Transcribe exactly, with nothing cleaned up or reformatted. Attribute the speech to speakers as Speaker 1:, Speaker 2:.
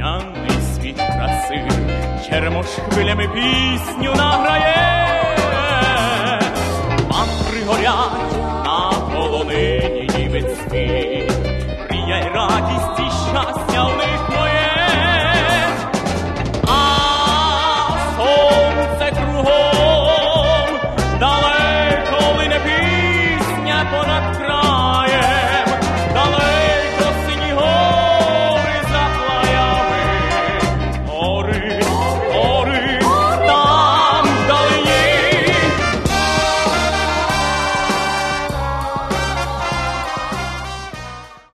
Speaker 1: незбагненний світ краси, черемош хвилями пісню награє, мандри горять